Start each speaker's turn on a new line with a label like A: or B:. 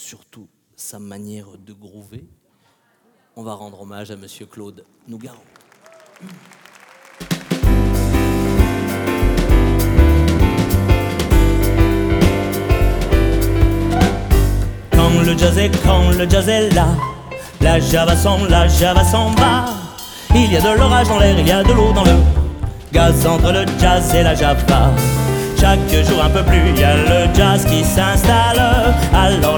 A: surtout sa manière de groover, on va rendre hommage à Monsieur Claude Nougaro. Quand le jazz est là, la java s'en va. Il y a de l'orage dans l'air, il y a de l'eau dans le gaz entre le jazz et la java. Chaque jour un peu plus, il y a le jazz qui s'installe. Alors